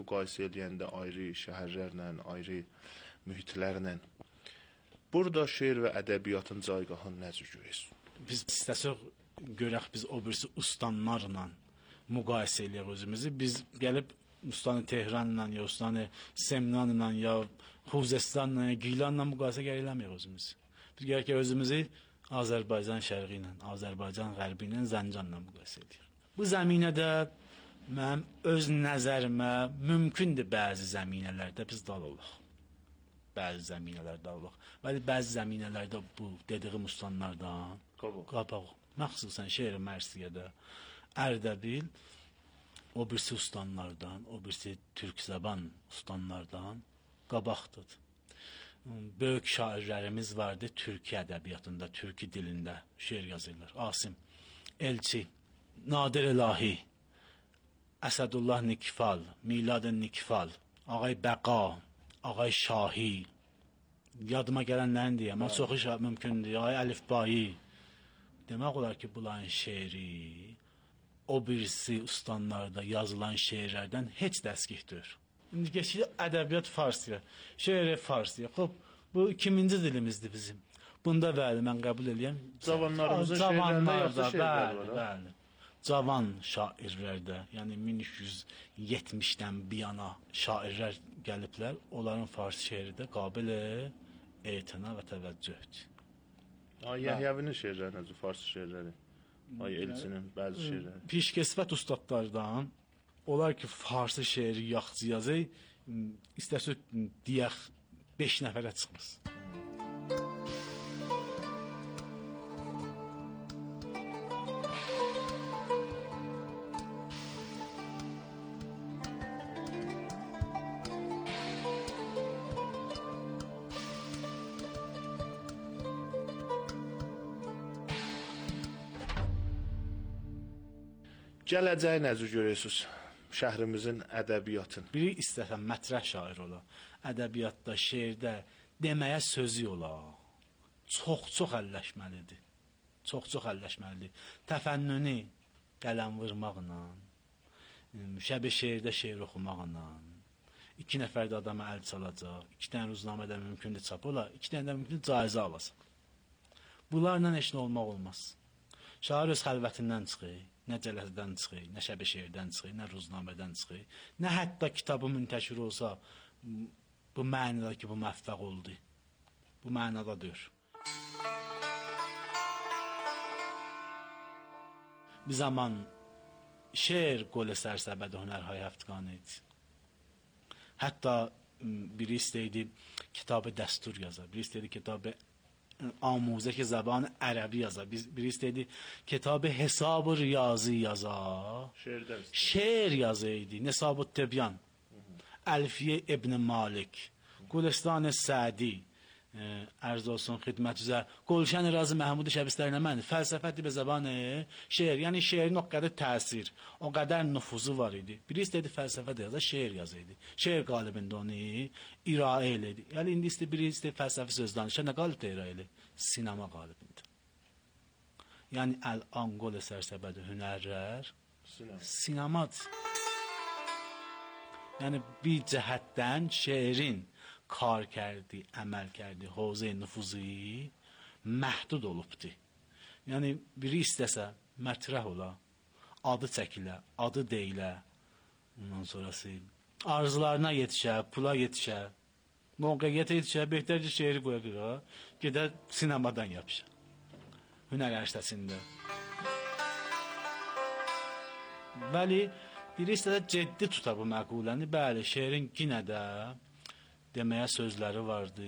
müqayisə edəndə ayrı şəhərlərlə, ayrı mühitlərlə. Burada şeir və ədəbiyyatın caygahını necə görürsünüz? Biz istəsək görək biz o birisi ustanlarla müqayisə eləyək özümüzü. Biz gəlib ustanı Tehranla ya ustanı Semnanla ya Xuzestanla ya Gilanla müqayisə eləməyək özümüzü. Biz gərək ki özümüzü Azərbaycan şərqi ilə, Azərbaycan qərbi ilə, Zəncanla müqayisə edək. Bu zəminədə mənim öz nəzərimə mümkündür bəzi zəminələrdə biz dal olaq. Bəzi zəminələrdə dal olaq. Bəzi zəminələrdə bu dediyim ustanlardan qabaq. Məxsusən şeir mərsiyədə Ərdəbil o birisi ustanlardan, o birisi türk zəban ustanlardan qabaqdır. Böyük şairlərimiz vardı türki ədəbiyyatında, türki dilində şeir yazırlar. Asim Elçi, Nadir Elahi, Əsədullah Nikfal, Milad Nikfal, Ağay Bəqa, Ağay Şahi. Yadıma gələnlərin deyəm, amma çoxu mümkündür. Ağay Əlifbayi. Demək olar ki, bunların şeiri o birisi ustanlarda yazılan şeirlərdən heç dəstgihdir. İndi geçirik ədəbiyyat Farsıya, şeir Farsıya. Xoş, bu ikinci dilimizdir bizim. Bunda bəli, mən qəbul edirəm. Cavanlarımızın şeirlərində yaxşı şeirlər var. Bəli. Cavan şairlərdə, yəni 1370-dən bir yana şairlər gəliblər, onların fars şeiri də qabil etina və təvəccühdür. Yəhyəvinin şeirləri necə, fars şeirləri? Elçinin bəzi şeirləri. Pişkesvət ustadlardan, onlar ki, farsı şeiri yaxçı yazı, istəsə deyək 5 nəfərə çıxmaz. Gələcəyi necə görürsünüz şəhrimizin ədəbiyyatın? Biri istəsən mətrəh şair ola, ədəbiyyatda, şeirdə deməyə sözü ola. Çox əlləşməlidir. Çox əlləşməlidir. Təfənnünü qələm vurmaqla, şəbi şeirdə şeir oxumaqla, 2 nəfər də adama əl çalacaq, 2 dənə ruznamədə mümkündür çap ola, 2 dənə də mümkündür caizə alasın. Bunlarla heç nə olmaq olmaz. Şair öz xəlvətindən çıxır, nə cələtdən çıxır, nə şəbi şeirdən çıxır, nə ruznamədən çıxır, nə hətta kitabı müntəşir olsa, bu mənada ki, bu məfvəq oldu. Bu mənadadır. Bir zaman şeir qol sərsəbədə hünərhay həftqanı idi. Hətta biri istəydi kitabı dəstur yaza, biri istəydi kitabı amuzə ki zəban ərəbi yaza, biri istəydi kitabı hesab-ı riyazi yaza, şeir yazaydı, Nisab-ı Tibyan, Əlfiyə İbn Malik, Gülestan-ı Sədi, ərz olsun xidmət üzə, Qolşən Razı Məhmud Şəbistərinə mən, fəlsəfəti be zəbanı şeir, yəni şeirin o qədər təsir, o qədər nüfuzu var idi. Biri istəydi fəlsəfə də yaza, şeir yazaydı. Şeir qalibində onu iraə eləydi. Yəni indi biri istəydi fəlsəfi söz danışa, nə qalibdə iraə eləydi? Sinema qalibində. Yəni əl-an qol sərsəbədə hünərlər sinemadır. Yəni bir cəhətdən şeirin kar kərdi, əməl kərdi, hozə nüfuzu məhdud olubdur. Yəni biri istəsə mətrəh ola, adı çəkilə, adı deyilə, ondan sonrası arzularına yetişə, pula yetişə, mövqeyyətə yetişə, behtərcə şeiri qoya qıra, gedər sinemadan yapışa. Hünər ərsəsində. Bəli, biri istəsə ciddi tuta bu məquləni, bəli, şeirin yenə də deməyə sözləri vardı.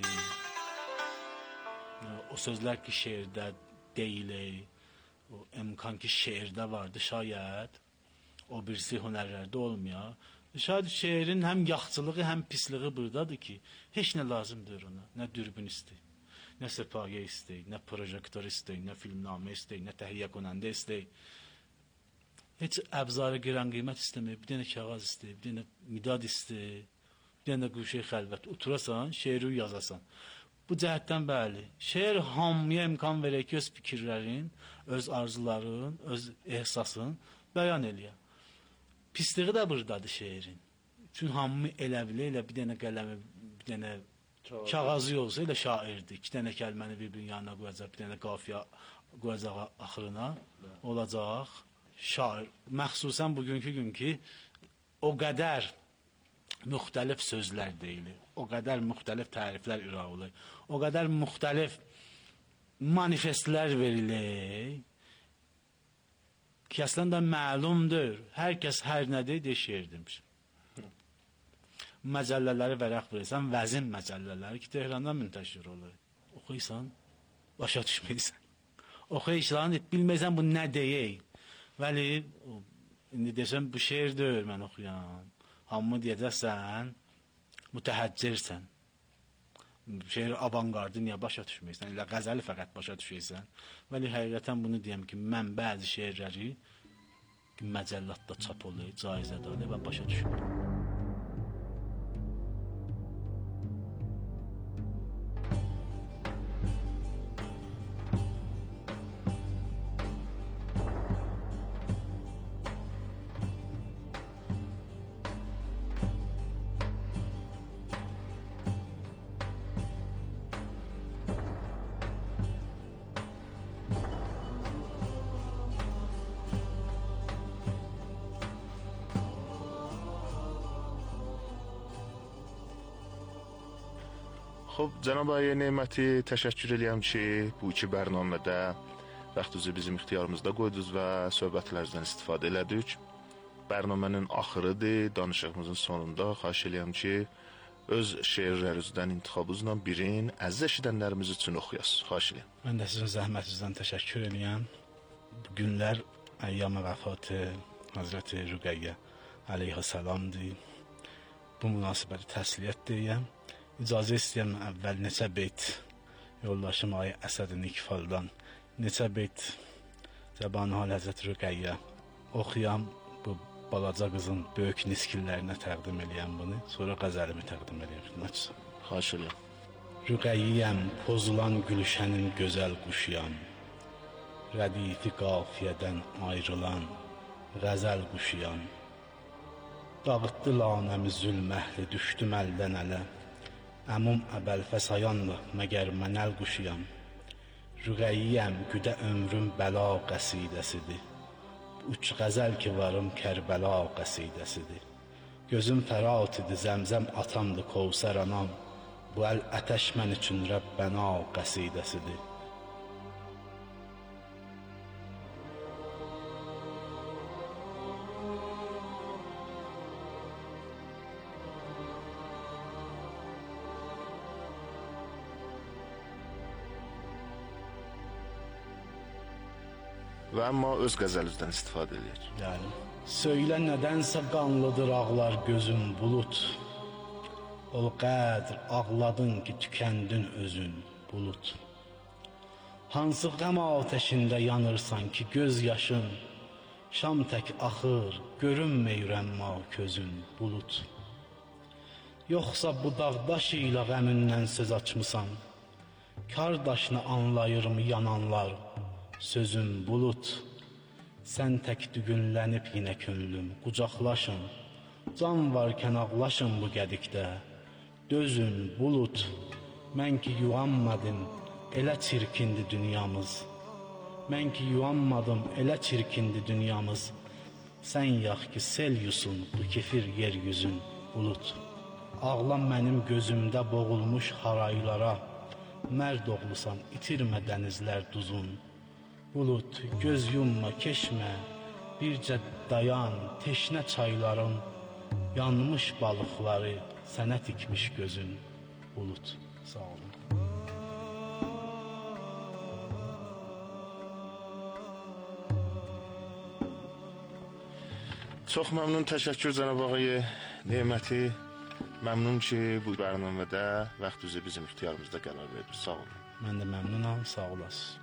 O sözlər ki şeirdə deyilir, o imkan ki şeirdə vardı şayət, o birisi hünərlərdə olmuyor. Şayət şeirin həm yaxçılığı, həm pisliği buradadır ki, heç nə lazımdır ona. Nə dürbün istəyir, nə səpayə istəyir, nə projektor istəyir, nə filmnamə istəyir, nə təhiyyə konəndə istəyir. Heç əbzarı qiran qiymət istəmir, bir dənə kağız istəyir, bir dənə midad istəyir. Bir dənə quşey xəlvət oturasan, şeiri yazasan. Bu cəhətdən bəli, şeir hamıya imkan verək ki, öz fikirlərin, öz arzuların, öz ehsasın bəyan eləyə. Pisliği də buradadır şeirin. Çünki hamı elə bir dənə qələmi, bir dənə kağızı olsa elə şairdir. 2 dənə kəlməni bir-birinin yanına qoyacaq, bir dənə qafiyə qoyacaq axırına, olacaq şair. Məxsusən bugünkü gün ki, o qədər müxtəlif sözlər deyilir, o qədər müxtəlif təriflər irad olunur, o qədər müxtəlif manifestlər verilir ki, əslində məlumdur, hər kəs hər nə deyir, şeir demiş. Məcəllələri vərəq verirsən, vəzin məcəllələri ki, Tehrandan müntəşir olur. Oxuysan, başa düşməysən. Oxuysan, bilməysən bu nə deyək. Vəli, indi desəm, bu şeir deyil mən oxuyan. Hamı deyəcəksən, mütəhəccirsən. Şeir avantgardı, niyə başa düşməysən? Elə qəzəli fəqət başa düşəysən. Vəli, həqiqətən bunu deyəm ki, mən bəzi şeirləri məcəllatda çap olur, caizədə olur və başa düşməyəm. خب جناب آقای نعمتی təşəkkür edirəm ki, bu iki bərnamədə vaxtınızı bizim ixtiyarımızda qoydunuz və söhbətlərinizdən istifadə elədik. Bərnamənin axırıdır, danışığımızın sonunda xahiş edirəm ki, öz şeirlərinizdən intixabınızla birin əziz eşidənlərimiz üçün oxuyasınız. Xahiş edirəm. Mən də sizin zəhmətinizdən təşəkkür edirəm. Bu günlər əyyam-ı vəfatı Hazreti Rüqəyyə əleyhissalamdır. Bu münasibəti təsliyyət deyəm. İcazə istəyəm əvvəl neçə beyt yoldaşım Ay Əsəd Nikfaldan neçə beyt Zəbanihal Həzrət Rüqəyyə oxuyam, bu balaca qızın böyük niskillərinə təqdim eləyəm bunu, sonra qəzəlimi təqdim eləyəm xidmətçi. Xahiş edirəm. Rüqəyyəm, pozulan gülşənin gözəl quşuyam, rədifi qafiyədən ayrılan qəzəl quşuyam. Dağıtdı lanəmi zülməhli, düşdüm əldən ələ, əmum əbəl fəsayanla məgər mənəl quşuyam. Rüqəyyəm, güdə ömrüm bəla qəsidəsidir, uç qəzəl ki varım Kərbəla qəsidəsidir. Gözüm fərat idi, zəmzəm atamdı Kövsər anam, bu əl ətəş mən üçün Rəbbəna qəsidəsidir. Və amma öz qəzəlinizdən istifadə edək. Yəni, söylə nədənsə qanlıdır ağlar gözüm bulut, ol qədr ağladın ki tükəndin özün bulut. Hansı qəm ateşində yanırsan ki göz yaşın, şam tək axır, görünməyirəmma közün bulut. Yoxsa bu dağdaş ilə qəmindən söz açmısan, kardaşını anlayırmı yananlar, sözüm bulut. Sən tək dügünlənib yenə könlüm, qucaqlaşın, can varkən ağlaşın bu qədikdə, dözün bulut. Mən ki yuanmadım, elə çirkindi dünyamız, mən ki yuanmadım, elə çirkindi dünyamız, sən yax ki sel yusun bu kefir yeryüzün bulut. Ağlam mənim gözümdə boğulmuş haraylara, mərd oğlusan itirmə dənizlər duzun bulut. Göz yumma, keşmə, bircə dayan, teşnə çayların, yanmış balıqları sənə tikmiş gözün bulut. Sağ olun. Çox məmnun, təşəkkür cənab ağay Neməti. Məmnun ki, bu bərnamədə vaxtınızı bizim ixtiyarımızda qərar verdiniz. Sağ olun. Mən də məmnunam, sağ olasınız.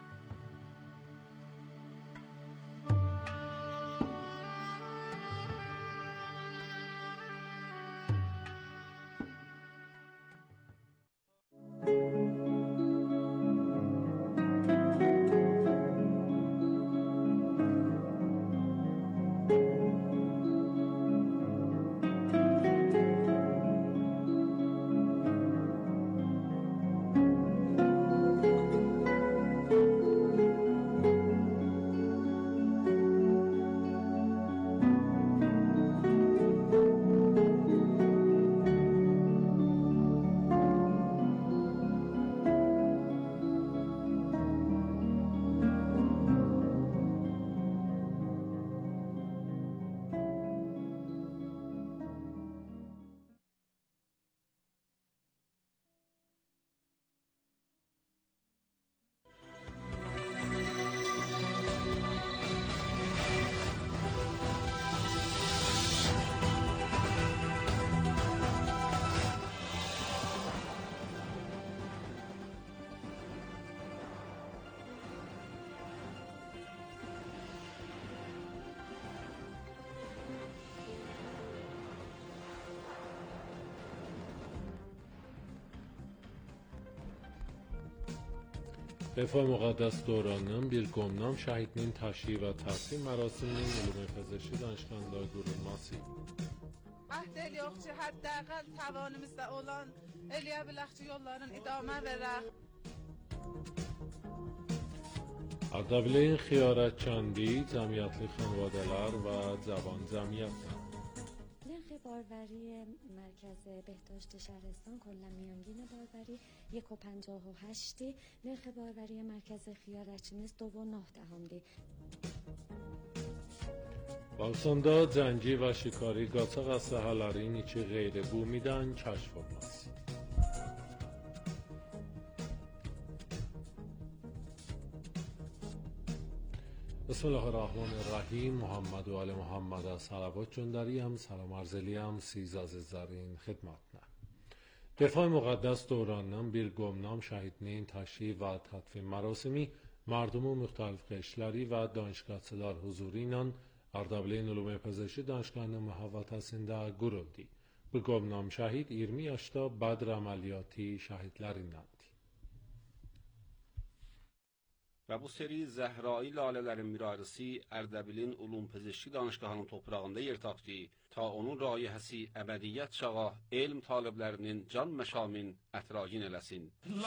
دفاع مقدس دورانının bir qomnam şəhidinin təşyiyi və təslim mərasiminin Ulume Pezeshki Danışğanlığı qurulması. Əhd edirik ki, həddəqəl təvanımızda olan eləyə bilək ki, yolların idamə verək. Ardabilin Xiyarətçandi, Cəmiyyətli Xanvadələr və Cavan Cəmiyyətlər. نرخ باروری مرکز بهداشت شهرستان کلا میانگین باروری 1.58 نرخ باروری مرکز خیارچی نیز 2.9 Bağırsanda cəngi və şikari qaçaq əsləhələrin içi qeyri-bumidən kəşf olması. Bismillahirrahmanirrahim. Muhammed و آل محمد صلوات göndəriyəm, salam arz eləyəm siz əzizlərin xidmətinə. Dəfai müqəddəs dövranının bir qomnam şəhidinin təşyiyi və tədfin mərasimi mərdumun müxtəlif qəşləri və danışqaçılar huzuru ilə Ardabilin Ulume Pezeshki Danışğanlığı mühavvətəsində quruldu. Bu qomnam şəhid 20 yaşda Badr əməliyyatı şəhidlərindəndir. Ve bu seri Zehra'yı lalelerin mirarisi Erdebil'in Ulum Pezeshki Danışgahı'nın toprağında yer tapdı. Ta onun rayihəsi ebediyet çağa elm taliblerinin can meşamin ətrayin eləsin.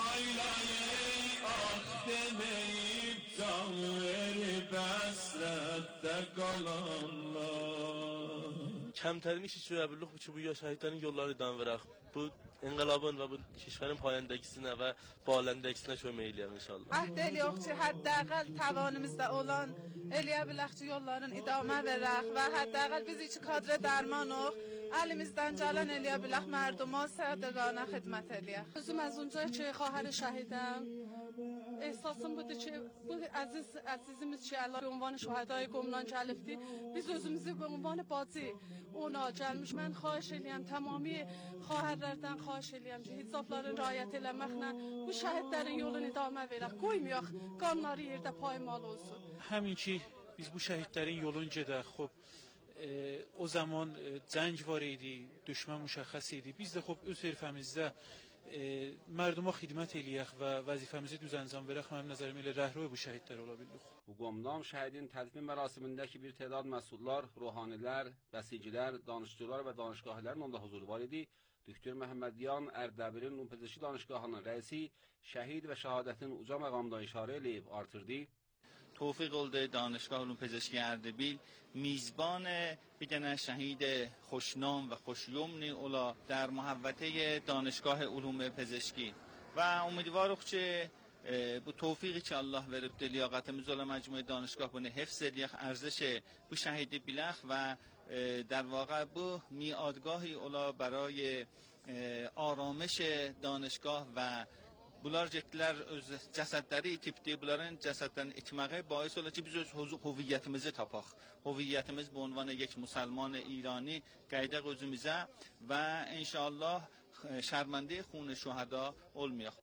کمترین چیزی رو ابلغ بچه بویا شهیدان yolları idam verək. Bu enqilabın və bu kişilərin payəndəkisinə və baləndekisinə kömək eləyək inşallah. Əhd edirik ki, həddəqəl təvanımızda olan eləyə bilək ki, yolların idamə verək və həddəqəl biz iki kadre dərmanıq. Əlimizdən gələn eləyə bilək mərduma sədaqanə xidmət eləyək. Özüm az önce ki, خواهر şəhidəm. Ehsasım budur ki, bu əzizimiz ki, Allah به عنوان şəhidای qomlan gəlibdi. Biz özümüzü به عنوان bacı ona gəlmiş. Mən xahiş eləyəm, tamami xahiərlərdən xahiş eləyəm ki, hicabların riayət eləməklə bu şəhidlərin yolunu idamə verək. Qoymayaq, qanları yerdə paymal olsun. همین ki biz bu şəhidlərin yolunu gedək. Xop o zaman cəng var idi, düşmən müşəxəs idi. Biz də xop öz hərfəmizdə mərduma xidmət eləyək və vəzifəmizi düz əncam verək. Mənim nəzərim elə rəhroy bu şəhidlər ola bildik. Bu qomnam şəhidin tədfin mərasimindəki bir tədad məsullar, ruhanilər, bəsicilər, danışçılar və danışqahlərin onda huzuru var idi. Düktor Məhəmmədiyan Erdebilin Ulum Pezeshki Danışgahının rəisi şəhid və şəhadətin uca məqamda işarə eləyib artırdı. توفیق oldu دانشگاه علوم پزشکی اردبیل میزبان بگن شهید خوشنام و خوشیمن اولا در محوطه دانشگاه علوم پزشکی و امیدوارم که bu توفیقی که الله veribdi لیاقتimiz olan مجموعه دانشگاه bunu حفظ edək ارزش bu şəhidi bilək و در واقع bu میادگاهی اولا برای آرامش دانشگاه و bunlar getdilər öz cəsədləri itibdi. Bunların cəsədlərini itməyi باعث oldu ki, biz öz hüviyyətimizi tapaq. Hüviyyətimiz bu ünvanı یک مسلمان ایرانی qayıdaq özümüzə və inşallah şərməndə xun şühəda olmayaq.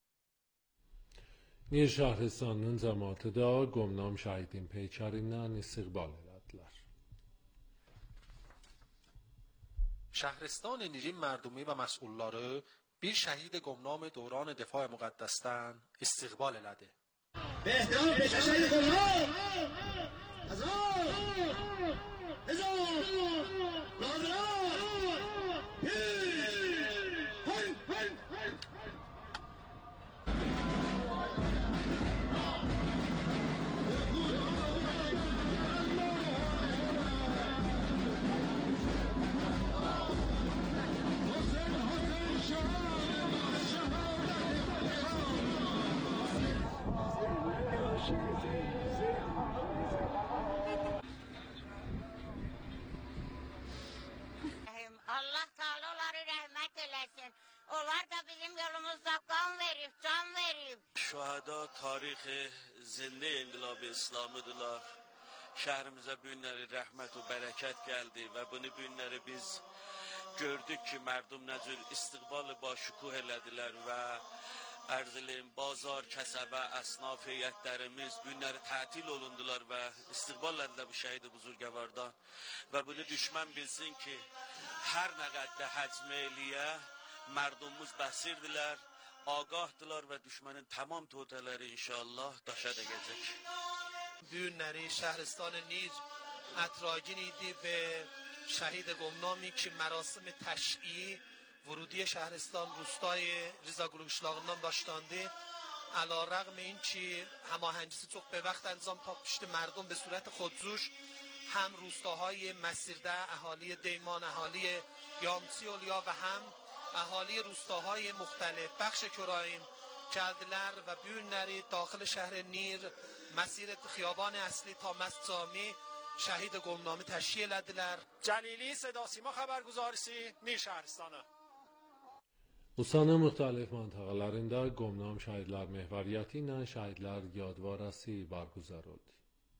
Nir Şəhristanının cəmaatı da qomnam şəhidin peykərindən istiqbal elədilər. شهرستان نیرین مردمی و مسئولları bir şəhid qomnam dövran dəfa müqəddəsdən istiqbal elədi. بهداشت شهید قمنام هزار Allah Teala onları rəhmət eləsin. Onlar da bizim yolumuzda qan verib, can verib. Şühada tarix zilli enqilab-ı İslamıdırlar. Şəhrimizə bu günləri rəhmət və bərəkət gəldi və bunu bu günləri biz gördük ki, mərdum nə cür istiqbalı ba şükuh elədilər və ərzilin, bazar, kəsəbə, əsnaf heyətlərimiz bu günləri tətil olundular və istiqbal edilər bu şəhid buzurgəvardan və bunu düşmən bilsin ki, hər nə qədər həcmə eləyə mərdumumuz bəsirdilər, Agahdılar ve düşmanın tamam toteleri inşallah daşa degecek. Büyünleri şehristan Nir اطراگین ایدی به شهید گمنامی که مراسم تشییع ورودی شهرستان روستای ریزاگلوشلاغنان داشتانده علی رغم این که هماهنگیسی çok به وقت انجام پشت مردم به صورت خودجوش هم روستاهای مسیرده اهالی دیمان اهالی یامچی اولیا و هم اهالی روستاهای مختلف بخش کرایم کلدلر و بیونری داخل شهر نیر مسیر خیابان اصلی تا مسجد جامی şehit gomnamı təşkil edilər. Cəlili Seda Sima xəbərguzarisi Nir şəhərstanı. Ustanın müxtəlif məntəqələrində Qomnam Şəhidlər Məhvəriyyəti ilə Şəhidlər Yadvarası barguzar oldu.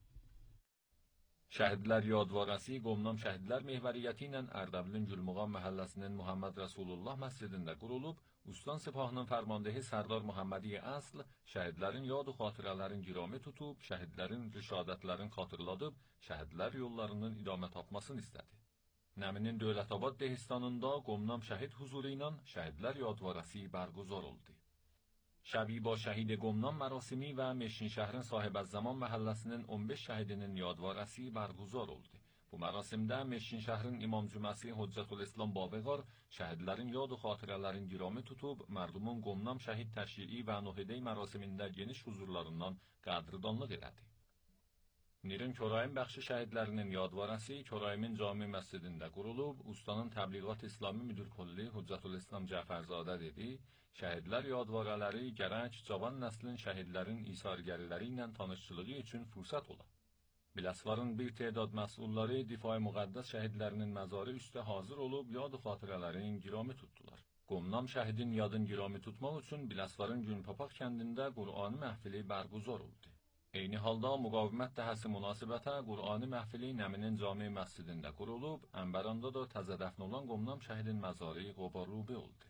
Şəhidlər Yadvarası Qomnam Şəhidlər Məhvəriyyəti ilə Ərdəbilin Gülmuğam məhəlləsinin Muhammed Rasulullah məscidində qurulub, Ustan Sepahının fərmandehi Sərdar Muhammedi Əsl şəhidlərin yad və xatirələrin giromi tutub, şəhidlərin rişadətlərin xatırladıb, şəhidlər yollarının idamə tapmasını istədi. Nəminin Dövlətabad Dehistanında Qomnam şəhid huzuru ilə Şəhidlər Yadvarası barguzar oldu. Şəbi با şəhid Qomnam mərasimi və Meşin şəhrin Sahibəzzaman məhəlləsinin 15 şəhidinin yadvarası barguzar oldu. Bu mərasimdə Meşin şəhrin İmam Cüməsi Hüccətülislam Babeqar şəhidlərin yad və xatirələrin giromi tutub, mərdumun Qomnam şəhid təşyi'i və Nuhidey mərasimində geniş huzurlarından qədrdanlıq elədi. Nirin Körayim bəxşi şəhidlərinin yadvarası Körayim'in cami məscidində qurulub, ustanın Təbliğat İslami Müdür Kulli Hüccətülislam Cəfərzadə dedi, şəhidlər yadvaraları gərək cavan nəslin şəhidlərin isargəriləri ilə tanışçılığı üçün fürsət ola. Biləsvarın bir tədad məsulları difai müqəddəs şəhidlərinin məzarı üstə hazır olub, yad xatirələrin giromi tutdular. Qomnam şəhidin yadın giromi tutmaq üçün Biləsvarın Günpapaq kəndində Qur'ani məhfili barguzar oldu. Eyni halda müqavimət dəhəsi münasibətə Qur'ani məhfili Nəminin cami məscidində qurulub, Ənbəranda da təzə dəfn olan Qomnam şəhidin məzarı qobarrubi oldu.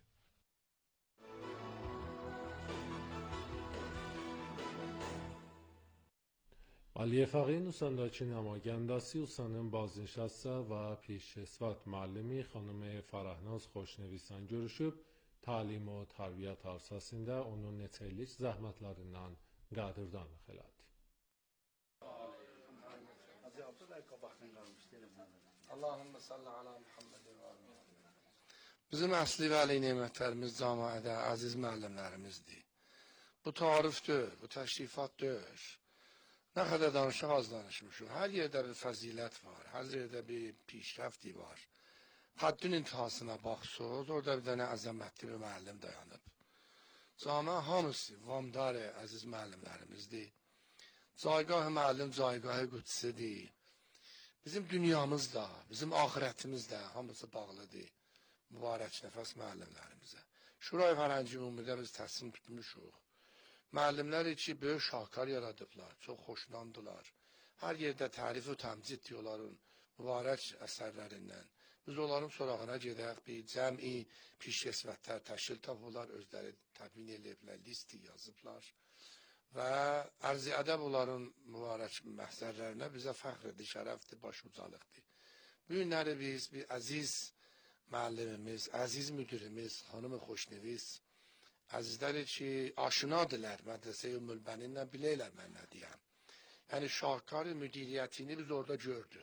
علی فقیه نوسنداچی نماینداسی ustanın بازنشسته و پیشکسوت معلمی خانم فرهناز خوشنویسان görüşüb, talim و tərbiyət arsasında onun neçəlik zəhmətlərindən qədrdanlıq elədi. Bizim əsli vəli nemətlərimiz camiədə əziz müəllimlərimizdir. Bu tarifdir, bu təşrifatdır. Nə qədər danışıq az danışmışıq. Hər yerdə bir fəzilət var, hər yerdə bir pişrəfti var. Haddin intihasına baxsız, orada bir dənə əzəmətli bir müəllim dayanıb. Camiə hamısı vamdar əziz müəllimlərimizdir. Caygah müəllim, caygah qüdsüdür. Bizim dünyamız da, bizim ahirətimiz də hamısı bağlıdır. Mübarək nəfəs müəllimlərimizə. Şurayı Fərənci ümumidə biz təslim tutmuşuq. Müəllimlər ki, böyük şahkar yaradıblar, çox xoşlandılar. Hər yerdə tərif və təmcid onların mübarək əsərlərindən. Biz onların sorağına gedək, bir cəmi pişkesvətlər təşkil tapıblar, özləri təqvin ediblər, listi yazıblar. Və ərz-i ədəb onların mübarək məhzərlərinə bizə fəxrdir, şərəfdir, baş ucalıqdır. Bu günləri biz bir əziz müəllimimiz, əziz müdürimiz, xanım xoşneviz, əzizləri ki, aşinadırlar mədrəsə-i Ümmülbəninlə biləylər mən nə deyəm. Yəni, şahkar müdiriyyətini biz orada gördük.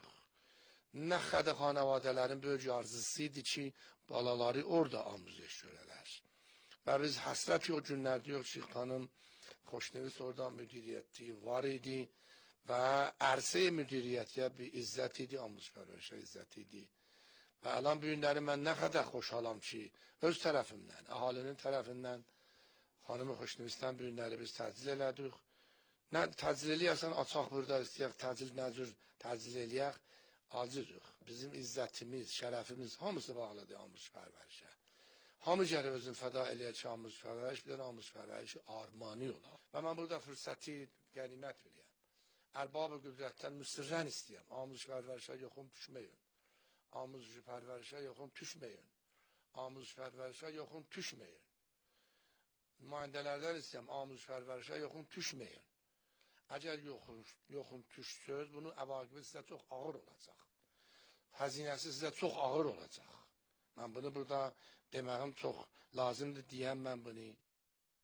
Nə xədə xanavadələrin böyük arzusu idi ki, balaları orada amuzəş görələr. Və biz həsrət yox günlərdə yox ki, xanım xoşneviz orada müdiriyyəti var idi və ərsə-i müdiriyyətiyə bir izzət idi, amuzpərvərişə izzət idi. Və əlan bu günləri mən nə qədər xoşhalam ki, öz tərəfimdən, əhalinin tərəfindən, xanımı xoşnevistən bu günləri biz təcil elədik. Nə təcil eləyərsən, açaq burada istəyək, təcil nəcür təcil eləyək, acırıq. Bizim izzətimiz, şərəfimiz hamısı bağlıdır amuzpərvərişə. Hamı gəlir özün fəda eləyək ki, amuzpərvəriş bir amuzpərvərişi armani olar. Və mən burada fürsəti qənimət biləyəm. Ərbab-ı qüdrətdən müsirrən istəyəm, amuzpərvərişə yoxum düşməyin. Amuzpərvərişə yoxum düşməyin. Amuzpərvərişə yoxum düşməyin. Nümayəndələrdən istəyəm, amuzpərvərişə yoxum düşməyin. Əgər yoxum düşsöz, bunun əvaqibi sizə çox ağır olacaq. Xəzinəsi sizə çox ağır olacaq. Mən bunu burada deməyim çox lazımdır deyəm mən bunu.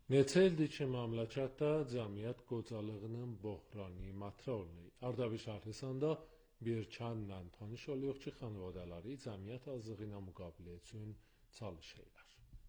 Neçə ildir ki, məmləkətdə cəmiyyət qocalığının bohrani matrolunu. Ardabil Şəhəristanda bir kəndlə tanış oluyor ki, xanavadaları cəmiyyət azlığı ilə müqabilə üçün çalışırlar.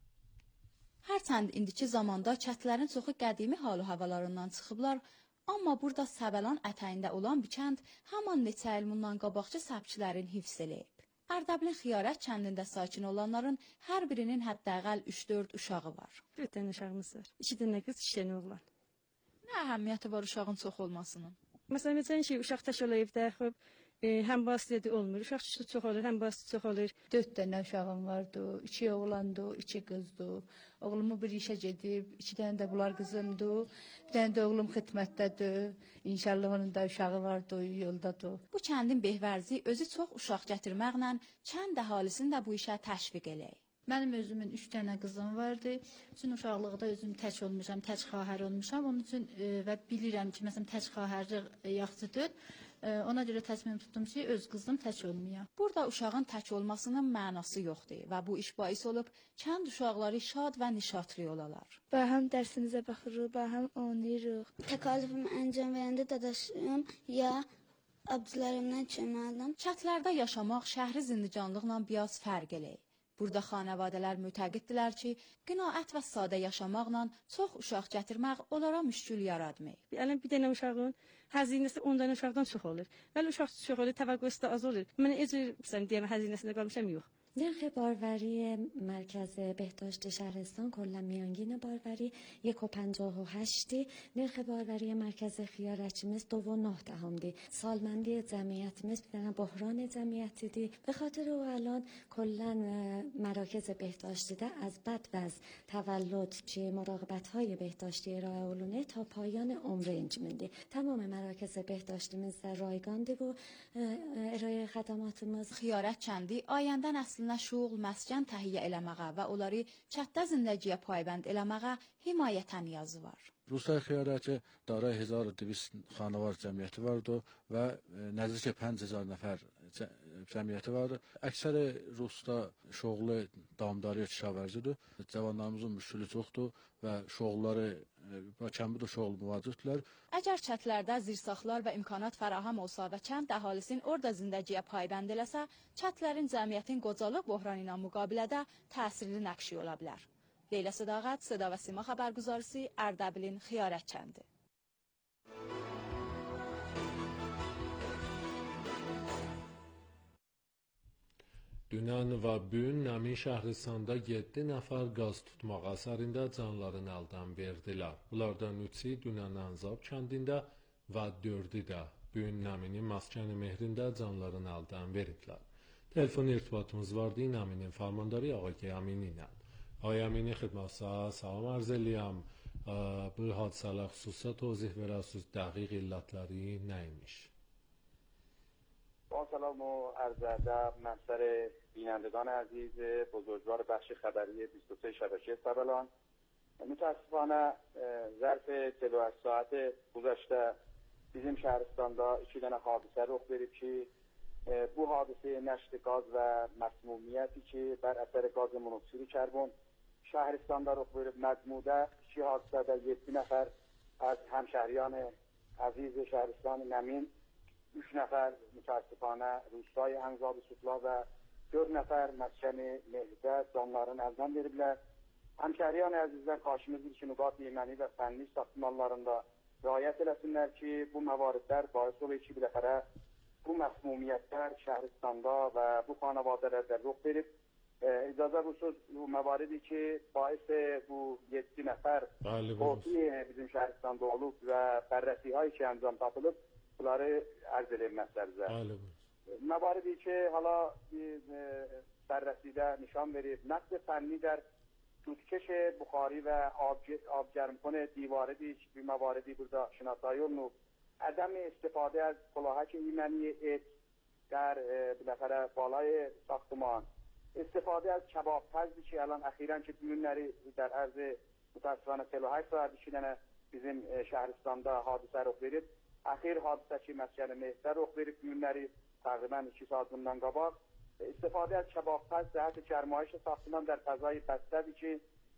Hərçənd indiki zamanda kəndlərin çoxu qədimi halı havalarından çıxıblar, amma burada Səbəlan ətəyində olan bir kənd haman neçə il bundan qabaqçı səbçilərin hifz eləyib. Ərdəbilin Xiyarət kəndində sakin olanların hər birinin həddəqəl 3-4 uşağı var. 4 dənə uşağımız var. 2 dənə qız, 2 dənə oğlan. Nə əhəmiyyəti var uşağın çox olmasının? Məsələn ki, uşaq tək ola evdə, həm basitli olmur. Uşaq çox olur, həm basitli çox olur. 4 dənə uşağım vardı, 2 oğlandı, 2 qızdı. Oğlumu bir işə gedib, 2 dənə də bunlar qızımdı. Bir dənə də oğlum xidmətdədir. İnşallah onun da uşağı vardı, yoldadır. Bu kəndin behvərzi özü çox uşaq gətirməklə kənd əhalisini də bu işə təşviq eləyir. Mənim özümün 3 dənə qızım vardı. Üçün uşaqlıqda özüm tək olmuşam, tək xahər olmuşam. Onun üçün və bilirəm ki, məsələn, tək xahərlik yaxşıdır. Ona görə təsmim tutdum ki, öz qızım tək olmaya. Burada uşağın tək olmasının mənası yoxdur və bu iş bais olub kənd uşaqları şad və nişatlı olalar. Və həm dərsimizə baxırıq, və həm oynayırıq. Təkalifimi əncam verəndə dadaşım ya abdülərimdən kömək aldım. Kəndlərdə yaşamaq şəhri zindicanlıqla biraz fərq eləyir. Burada xanavadələr mütəqiddirlər ki, qinaət və sadə yaşamaqla çox uşaq gətirmək onlara müşkül yaratmır. Ələn bir dənə uşağın həzinəsi 10 dənə uşaqdan çox olur. Bəli uşaq çox olur, təvəqqüsü də az olur. Mən deyəm həzinəsində qalmışam yox. نرخ باروری مرکز بهداشت شهرستان کلا میانگین باروری 1.58 نرخ باروری مرکز خیارچیمز 2.9 سالمندی جمعیتimiz bir tane بحران جمعیتی به خاطر او الان کلا مراکز بهداشتی ده از بعد از تولد که مراقبت های بهداشتی ارائه اولونه تا پایان عمر انجمنده تمام مراکز بهداشتimiz رایگانده و ارائه خدماتımız Xiyarət kəndi ayəndə nəslinə şuğul məskən təhiyyə eləməyə və onları çətdə zindəgiyə paybənd eləməyə himayətə niyazı var. روستای خیارەتی دارای 1200 خانوار جمعیتی vardı və nəzərə 5000 nəfər cəmiyyəti vardı. Əksər Rusda şoğlu damdarı kişavərzidir. Cavanlarımızın müşkülü çoxdur və şoğulları kəmdə şoğul müvaciddirlər. Əgər çətlərdə zirsaxlar və imkanat fərahəm olsa və kənd əhalisinin orada zindəgiyə paybənd eləsə, çətlərin cəmiyyətin qocalıq böhranı ilə müqabilədə təsirli nəqşi ola bilər. Leyla Sədaqət, Səda və Sima xəbərgüzarısı, Ərdəbilin Xiyarət kəndi. Dünən və bugün Nəmin Şəhristanda 7 nəfər qaz tutmaq əsərində canlarını əldən verdilər. Bunlardan 3-ü dünən Ənzab kəndində və 4-ü də bugün Nəminin məskəni Mehrində canlarını əldən veriblər. Telefon irtibatımız vardı Nəminin fərmandarı Ağay Əmini ilə. Ağay Əmini xidmətçisə salam arz eləyəm. Bu hadisələr xüsusilə توضیح verəsiniz, dəqiq illətləri nə imiş? با سلام و عرض ادب محضر بینندگان عزیز بزرگوار بخش خبری 23 شبکه سبلان. متاسفانه ظرف 48 ساعت گذشته bizim şəhəristanda 2 dənə hadisə rux verib ki, bu hadisə nəşr qaz və məsmumiyyəti ki, bər əsər qaz monoksidi karbon şəhəristanda rux verib. Məcmudə 2 hadisədə 7 nəfər az həmşəhriyan əziz şəhəristan Nəmin, 3 nəfər mütəəssifانه روستای Ənzab Sufla və 4 nəfər məskəni Mehridə canlarını əldən veriblər. Həmşəhriyan əzizdən xahişimizdir ki, nüqat yeməni və fənli saxlanmalarında riayət eləsinlər ki, bu məvaridlər bais olur ki, bir dəfərə bu məsmumiyyətlər şəhristanda və bu xanavadələrdə rux verib. İcazə bursuz bu məvaridi ki, bais bu 7 nəfər qorxu bizim şəhristanda olub və bərrəsihayı ki, əncam tapılıb, bunları ərz edeyim məhzərizə. Məvaridi ki, hala bərrəsidə nişan verib, nəqd fənli در دودکش بخاری و آبگرم کنه دیواره بی مواردی burada شناسایی و عدم استفاده از کلاهک ایمنی ات در بالاخره بالای ساختمان استفاده از کباب پزی که الان اخیراً که düğünleri در عرض متاسفانه 48 saat işlenen bizim şəhəristanda hadisə rux verib. Axir hadisə ki, məskəni Mehridə rux verib düğünləri təqribən 2 saat bundan qabaq. استفاده از کبابپز جهت گرمایش ساختمان در فضای بسته که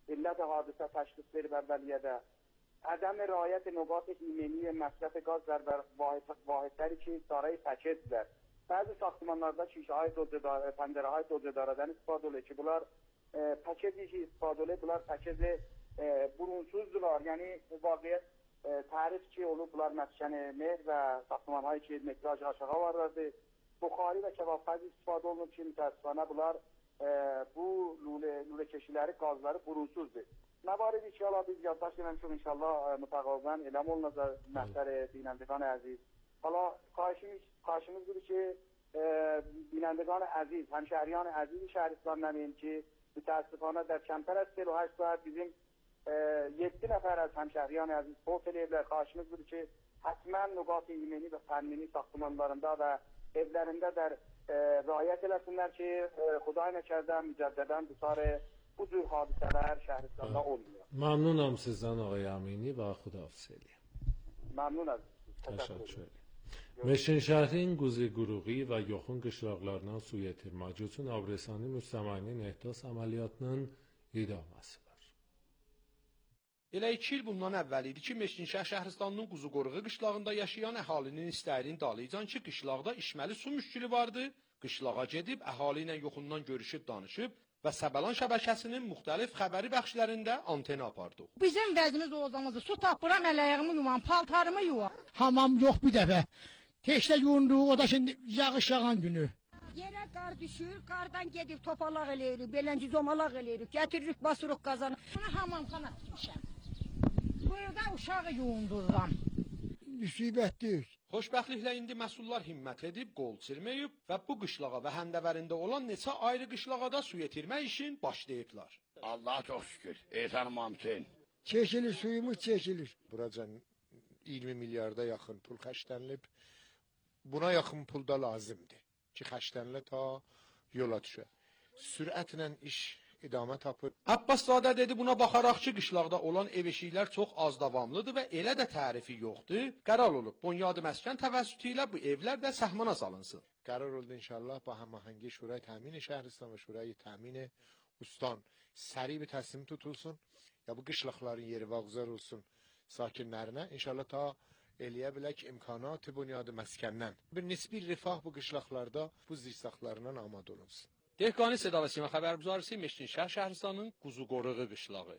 علت حادثه تشخیص بدیم اولیه. عدم رعایت نقاط ایمنی مصرف گاز در واحدتری که دارای پکیجdir. بعضی ساختمانlarda şişeهای dozedar, پنجره‌های dozedaradan istifadə edilir ki, bunlar paket işi istifadə edilir. Bunlar paket burunsuzdular. Yəni vaqiət tarif ki olur bunlar məskəni mehr və saxtamanhayı ki metraj aşağı varlardı. Buxari və kebabxana istifadə olunur ki mütəəssifانه bunlar bu lüle keşiləri, qazları burunsuzdur. Nə var idi ki, Allah biz yaddaş eləmişik inşallah mütəqabilən elam olunacaq məhzər binəndəqan əziz. Hala karşımız budur ki binəndəqan əziz, həmşəhriyan əziz şəhristanlarıyım ki mütəəssifانه در کمتر از 48 saat bizim 7 nəfər az həmşəhriyan əziz fot eləyiblər. Karşımız budur ki həttəmən nüqat-ı imeni və təmini saxtamanlarında və evlərində də riayət eləsinlər ki Xuday nəkərdən, mücəddədən bu cür hadisələr şəhristanında olmuyor. ممنونم sizdən آقای امینی و خداحافظی. Məmnun az. Təşəkkür edirəm. Meşin şəhrin Quzi Quruği və Yoxun qışlaqlarından su yetirmək üçün Avrasani Müstəminin ehdas əməliyyatının idaməsi var. Elə 2 il bundan əvvəl idi ki, Meşinşah şəhristanının Quzuqoruğu qışlağında yaşayan əhalinin istəyinin dalıcan ki, qışlaqda içməli su müşkülü vardı. Qışlağa gedib, əhali ilə yoxundan görüşüb, danışıb və Səbəlan şəbəkəsinin müxtəlif xəbəri bəxşlərində antena apardıq. Bizim vəzimiz o zamandır. Su tapıram, ələyağımı yuvam, paltarımı yuvam. Hamam yox bir dəfə. Teşdə yuyunduq, o da şimdi yağış yağan günü. Yerə qar düşür, qardan gedib topalaq eləyirik, belənci zomalaq eləyirik, gətiririk, basırıq qazanı. Buna hamamxana tikmişəm. Burada uşağı yuyundururam. Müsibətdir. Xoşbəxtliklə indi məsullar himmət edib, qol çirməyib və bu qışlağa və həndəvərində olan neçə ayrı qışlağada su yetirmək işin başlayıblar. Allah'a çox şükür. Ehsanım hamsin. Çekilir, suyumuz çekilir. Buracan 20 milyarda yaxın pul xərclənilib. Buna yaxın pul da lazımdır ki, xərclənilə ta yola düşə. Sürətlə iş idamə tapır. Abbaszadə dedi buna baxaraq ki, qışlaqda olan ev eşiklər çox az davamlıdır və elə də tərifi yoxdur. Qərar olub, Bunyad-ı Məskən təvəssütü ilə bu evlər də səhmana salınsın. Qərar oldu inşallah با هماهنگی شورای تامین شهرستان و شورای تامین استان سریع bir təslim tutulsun. Ya bu qışlaqların yeri vağzar olsun sakinlərinə. İnşallah ta eləyə bilək imkanat Bunyad-ı Məskəndən. Bir nisbi rifah bu qışlaqlarda bu zirsaqlarından amad olunsun. Dehqani Seda və Sima xəbərgüzarisi Meşinşah şəhristanının Quzuqoruğu qışlağı.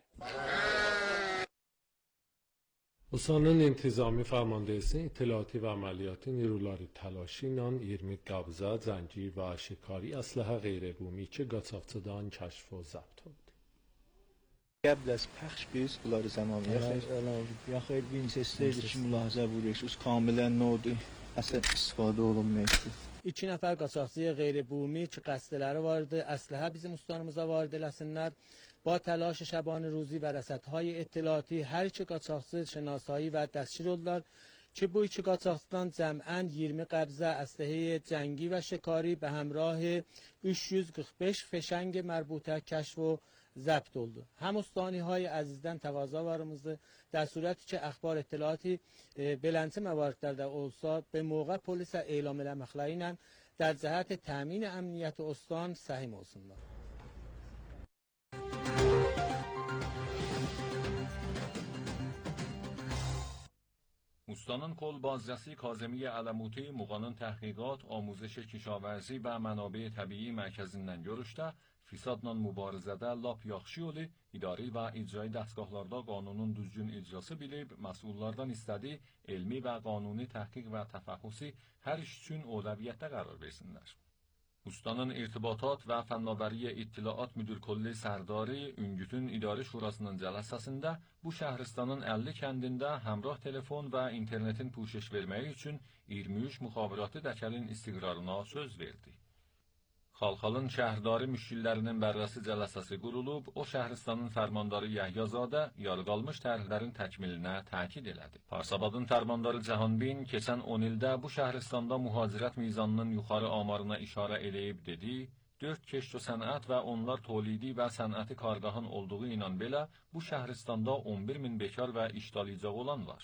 Ustanın intizami فرماندهی اطلاعاتی و عملیاتی نیروları تلاشی ilə 20 qəbza, zəncir və şikari əsləhə qeyri-bumi ki, qaçaqçıdan kəşf və zəbt oldu. قبل از پخش biz bunları zamanında yaxın bir neçə ki mülahizə vuruyoruz. Kamilə nodi əsas istifadə olunmuşdu. 2 nəfər qaçaqçıya qeyri-bumi ki, qəsdələri vardı, əsləhə bizim ustanımıza varid eləsinlər. با تلاش شبانه روزی و رصدهای اطلاعاتی هر iki qaçaqçı şناسایی و دستگیر oldular که bu iki qaçaqçıdan cəmən 20 qəbzə əsləhə cəngi və şikari به همراه 345 fişəng mərbutə kəşf و ضبط oldu. هم استانی های عزیزdən təvazə varımızdır. در صورتی که اخبار اطلاعاتی beləncə məvaridlərdə olsa به موقع polis elam eləməkləri ilə در جهت تامین امنیت استان سهم olsunlar. استانın کل بازرسی کاظمی علموتی Muğanın təhqiqat, آموزش کشاورزی və mənabع təbii mərkəzindən görüşdə fisadla mübarizədə lap yaxşı yolu idari və icrai dəstgahlarda qanunun düzgün icrası bilib, məsullardan istədi elmi və qanuni təhqiq və təfəxüsi hər iş üçün əvvəliyyətdə qərar versinlər. Ustanın İrtibatat və Fənnavəri İttilaat Müdürkülli Sərdari Üngütün İdarə Şurasının cələsəsində bu şəhristanın 50 kəndində həmrah telefon və internetin puşeş verməyi üçün 23 müxabiratı dəkəlin istiqrarına söz verdi. Xalxalın şəhrdari müşkillərinin bərrəsi cələsəsi qurulub, o şəhristanın fərmandarı Yəhyazadə yarıqalmış tərhlərin təkmilinə təkid elədi. Parsabadın fərmandarı Cəhanbin keçən 10 ildə bu şəhristanda mühacirət mizanının yuxarı amarına işarə eləyib dedi, 4 keşk sənət və onlar tolidi və sənəti kargahın olduğu ilə belə bu şəhristanda 11 min bekar və işdalicaq olan var.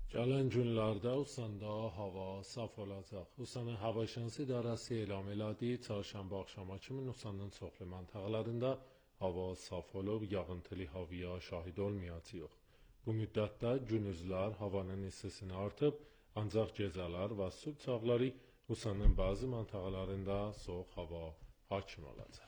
Gələn günlərdə Usanda hava saf olacaq. Usanın hava şansı idarəsi elan elədi. Çarşamba axşama kimi Usanın çoxlu məntəqələrində hava saf olub, yağıntılı havaya şahid olmayacağıq. Bu müddətdə gündüzlər havanın istisini artıb, ancaq gecələr və sübh çağları Usanın bəzi məntəqələrində soyuq hava hakim olacaq.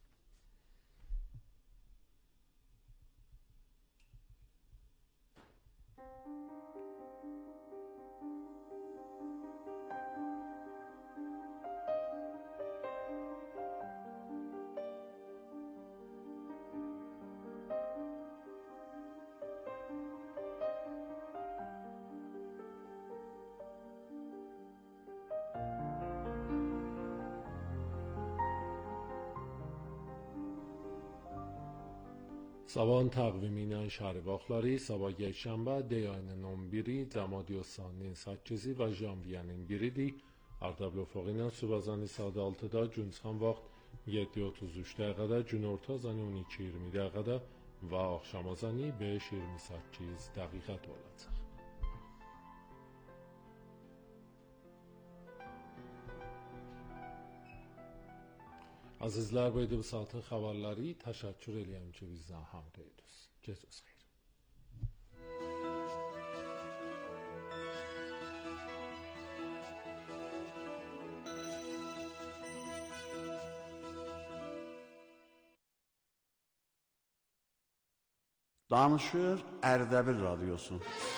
Sabahın təqvimi ilə şəhəri vaxtları sabah yekşənbə deyayının 11-i, Cəmadi-Osanın 8-i və janviyənin 1-idir. Ərdəbil ufuqu ilə subazani saat 6-da, gün çıxan vaxt 7:33 dəqiqədə, günorta azanı 12:20 dəqiqədə və axşam azanı 5:28 dəqiqədə olacaq. Azizlər, bu idi bu saatin xəbərləri. Təşəkkür edirəm ki, bizdən həmrəy idiniz. Gecəniz xeyir. Danışır Ərdəbil Radyosu.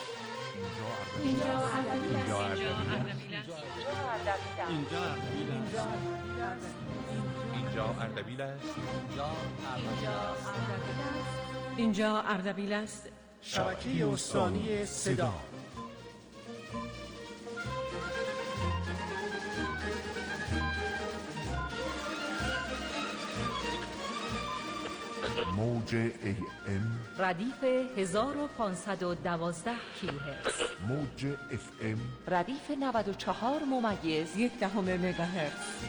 اینجا اردبیل است. شبکه استانی صدا. موج AM ردیف 1512 کیلوهرتز. موج FM ردیف 94.1 مگاهرتز.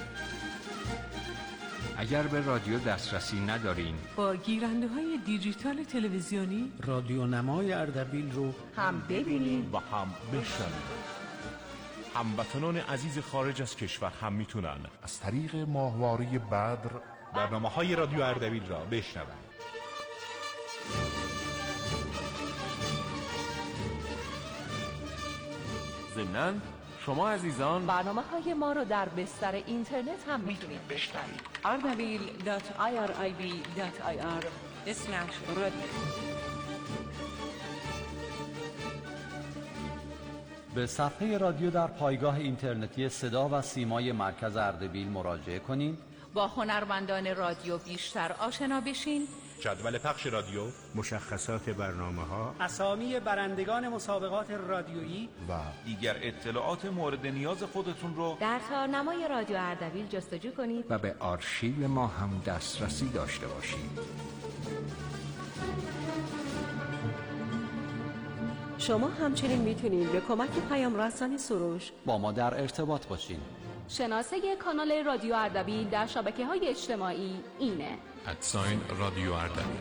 اگر به رادیو دسترسی ندارین، با گیرنده های دیجیتال تلویزیونی رادیو نمای اردبیل رو هم ببینید و هم بشنوید. هموطنان عزیز خارج از کشور هم میتونن از طریق ماهواره بدر برنامه‌های رادیو اردبیل را بشنوند. ضمناً شما عزیزان برنامه‌های ما رو در بستر اینترنت هم میتونید بشنوید. ardabil.irib.ir/radio. به صفحه رادیو در پایگاه اینترنتی صدا و سیمای مرکز اردبیل مراجعه کنید. با هنرمندان رادیو بیشتر آشنا بشین. جدول پخش رادیو، مشخصات برنامه‌ها، اسامی برندگان مسابقات رادیویی و دیگر اطلاعات مورد نیاز خودتون رو در تارنمای رادیو اردبیل جستجو کنید و به آرشیو ما هم دسترسی داشته باشید. شما همچنین میتونید به کمک پیام رسانی سروش با ما در ارتباط باشید. شناسه کانال رادیو اردبیل در شبکه‌های اجتماعی اینه: رادیو اردبیل.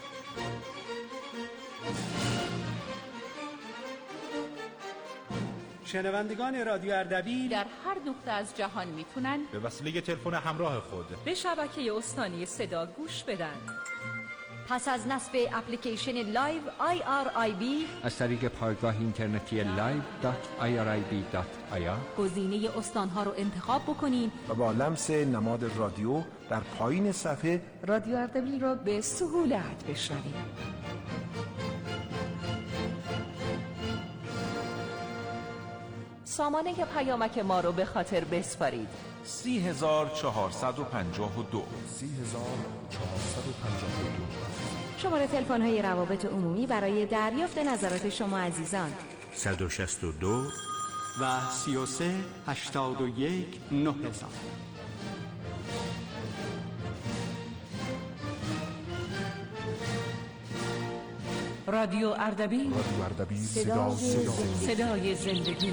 شنوندگان رادیو اردبیل در هر نقطه از جهان میتونن به وسیله تلفن همراه خود به شبکه استانی صدا گوش بدن. پس از نصب اپلیکیشن لایو IRIB از طریق پایگاه اینترنتی live.irib.ir گزینه استانها رو انتخاب بکنین و با لمس نماد رادیو در پایین صفحه رادیو اردبیل رو به سهولت بشنوید. سامانه پیامک ما رو به خاطر بسپارید: 3452 شماره تلفن های روابط عمومی برای دریافت نظرات شما عزیزان 162 و 33 81 9000. رادیو اردبیل، صدای زندگی.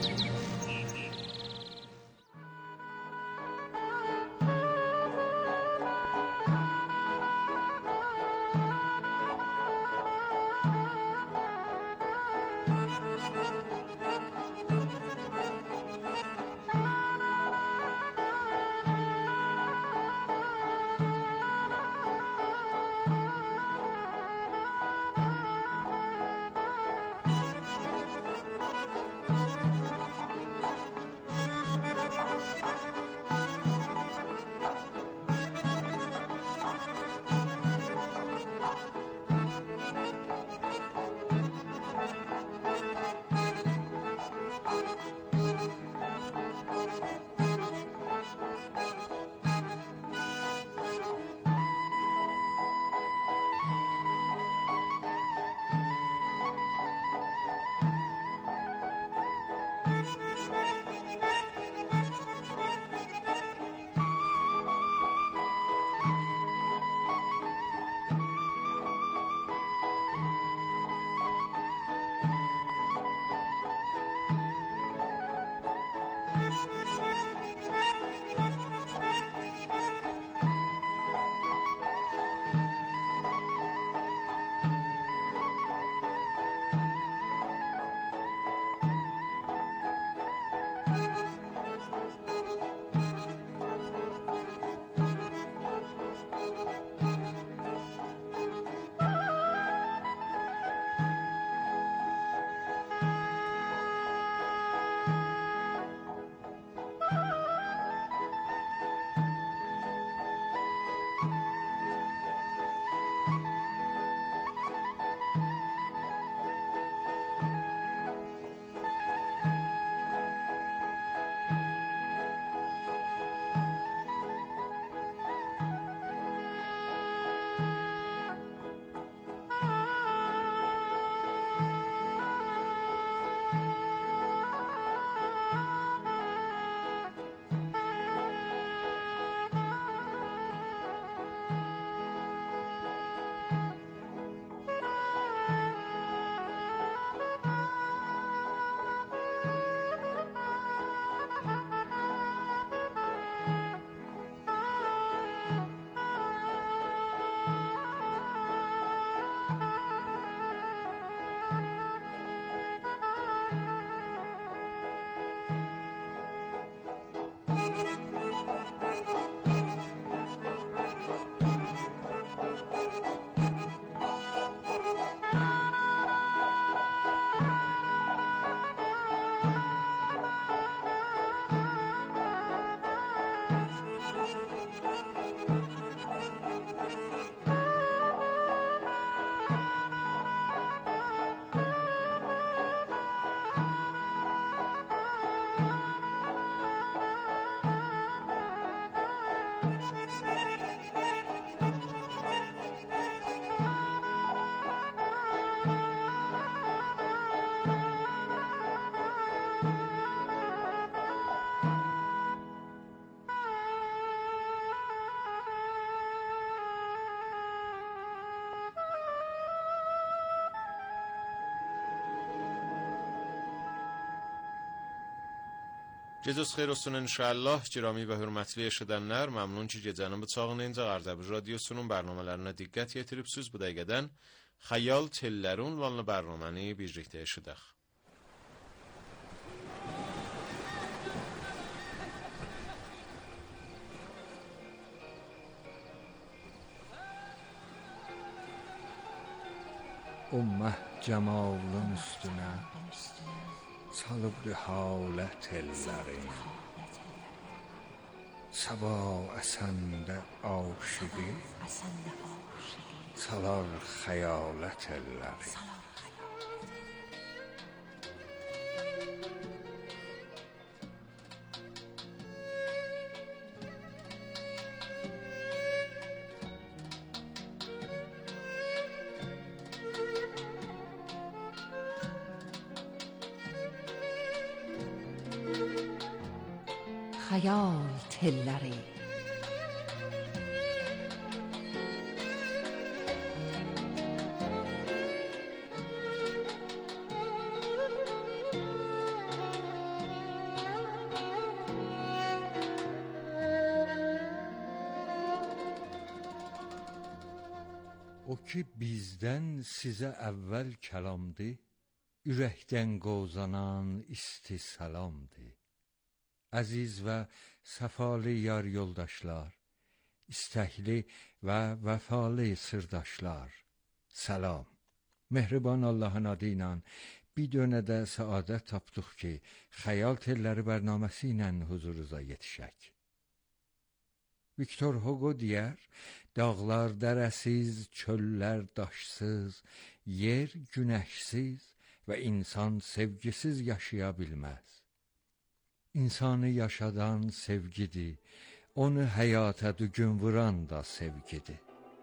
Cezos xeyir olsun inşallah. Cirami ve hürmetli eşidenler, memnun ki gecenin bıçağınınca Ardabil Radyosu'nun bərnamələrine diqqət yetiribsiniz. Bu dəqiqədən Xəyal Telləri unvanlı bərnaməni birlikdə eşidək. Ummah cemalın üstüne salıbdı halet elleri, sabah esende aşığı salar hayalet elleri. Xəyal telləri. O ki bizdən sizə əvvəl kəlamdır, ürəkdən qozanan istisalamdır. Əziz və səfalı yar yoldaşlar, istəkli və vəfalı sırdaşlar, salam. Mehriban Allahın adı ilə bir dönə də səadət tapdıq ki, Xəyal telləri bərnaməsi ilə huzurunuza yetişək. Viktor Hugo deyər, dağlar dərəsiz, çöllər daşsız, yer günəşsiz və insan sevgisiz yaşaya bilməz. İnsanı yaşadan sevgidir, onu həyata dügün vuran da sevgidir.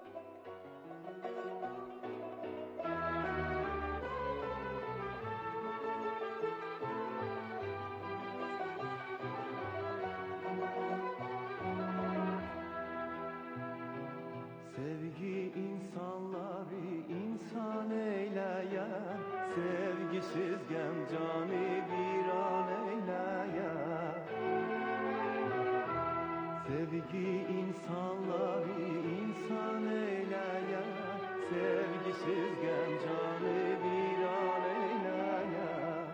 Sevgi insanları insan eyleyen, sevgisiz gemcanı viran eyleyen. Sevgi insanları insan eyleyen, sevgisiz gemcanı viran eyleyen.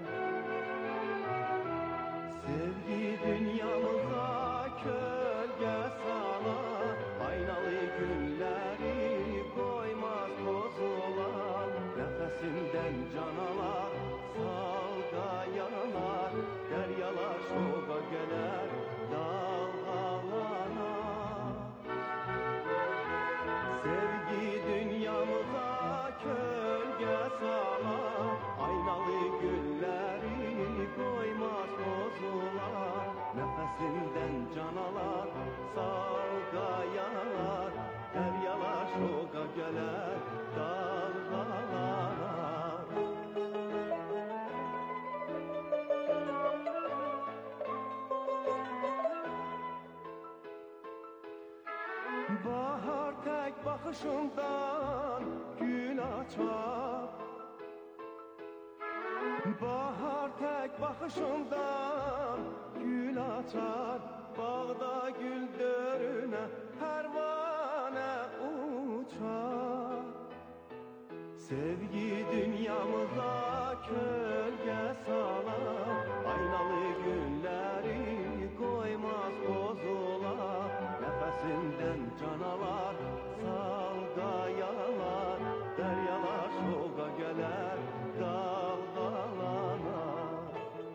Sevgi dünyamıza kölge salar, aynalı günleri koymaz bozulan. Nefesinden canalar, salga yanalar, deryalar şoka geler, dalgalanar. Sevgi dünyamıza kölge salar, aynalı günleri koymaz bozulan. Nefesinden canalar, salga yanalar, deryalar şoka geler, dalgalanar. Bahar tek bakışından gün açar. Bahar tek bakışından gün açar. Bağda gül dörüne pervane uçar. Sevgi dünyamıza kölge salar, aynalı günleri koymaz bozular. Nefesinden canalar, salga yanar, deryalar şoka geler, dalgalanar.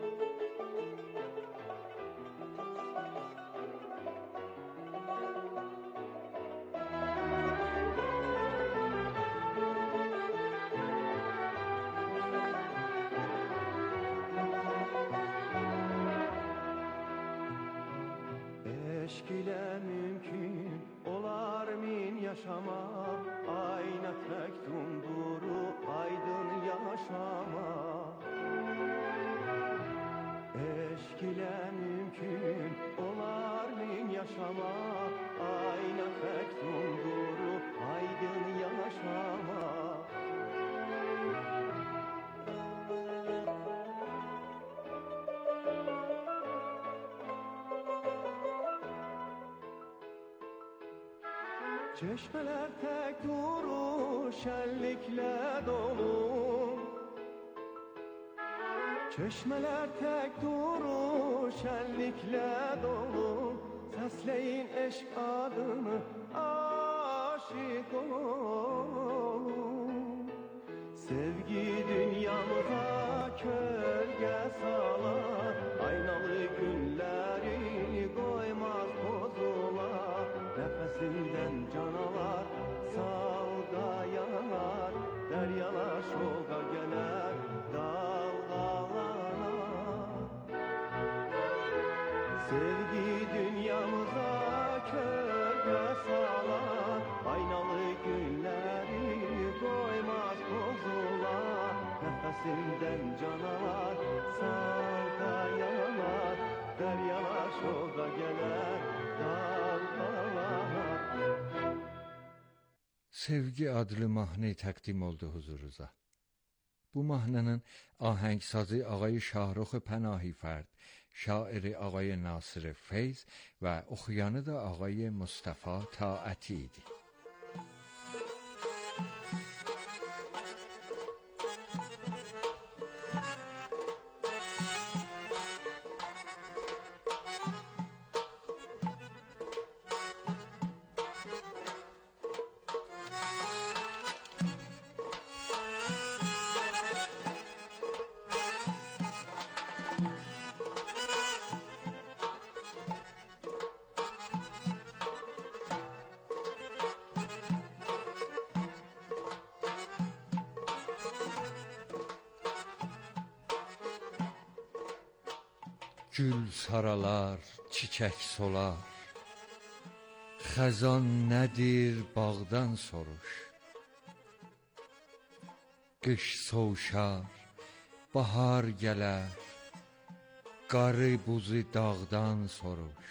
Eşk ile mümkün olar min yaşamak, ayna tek dumduru aydın yaşamak. Eşk ile mümkün olar min yaşamak, ayna tek dumduru aydın yaşamak. Çeşmeler tek duru şenlikle dolu. Çeşmeler tek duru şenlikle dolu. Sesleyin eşk adını aşık olun. Sevgi dünyamıza kölge salar, aynalı günleri koymaz bozular. Nefesinden canalar, salga yanar, deryalar şoka geler, dalgalanar. Sevgi dünyamıza kölge salar, aynalı günleri koymaz bozular. Nefesinden canalar, salga yanar, deryalar şoka geler, dalgalanar. Sevgi adlı mahnı təqdim oldu huzurunuza. Bu mahnının ahəngsazı ağay Şahrux Pənahi Fərd, şairi ağay Nasir Feyz və oxuyanı da ağay Mustafa Taəti idi. Gül saralar, çiçək solar. Xəzan nədir bağdan soruş. Qış soğuşar, bahar gələr. Qarı buzu dağdan soruş.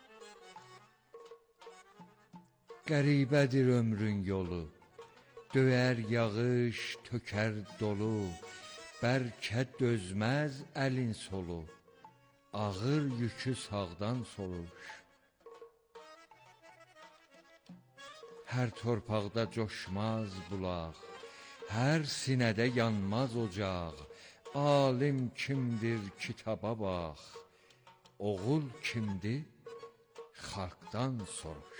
Qəribədir ömrün yolu. Döyər yağış, tökər dolu. Bəlkə dözməz əlin solu. Ağır yükü sağdan soruş. Hər torpaqda coşmaz bulaq. Hər sinədə yanmaz ocaq. Alim kimdir kitaba bax. Oğul kimdir xalqdan soruş.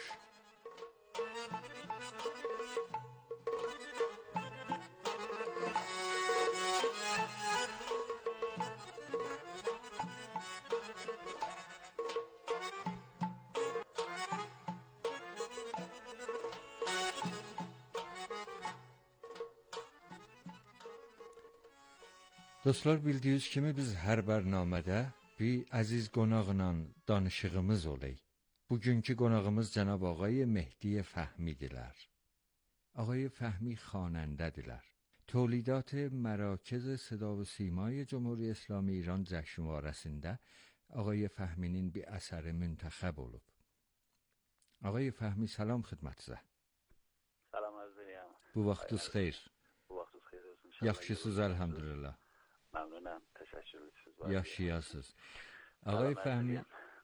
Dostlar, bildiyiniz kimi biz hər bərnamədə bir əziz qonaqla danışığımız olay. Bugünkü qonağımız cənab ağay Mehdi Fəhmidilər. Ağay Fəhmi خواننده‌دilər. تولیدات مراکز صدا و سیمای جمهوری اسلامی ایران جشنوارəsində ağay Fəhminin bir əsəri müntəxəb olub. Ağay Fəhmi, salam xidmətinizə. Salam arz edirəm. Bu vaxtınız xeyir. Bu vaxtınız xeyir olsun. Yaxşısınız, elhamdülillah. Məmnunam, təşəkkürlüsünüz. Yaşayasınız. Ağay Fəhmi,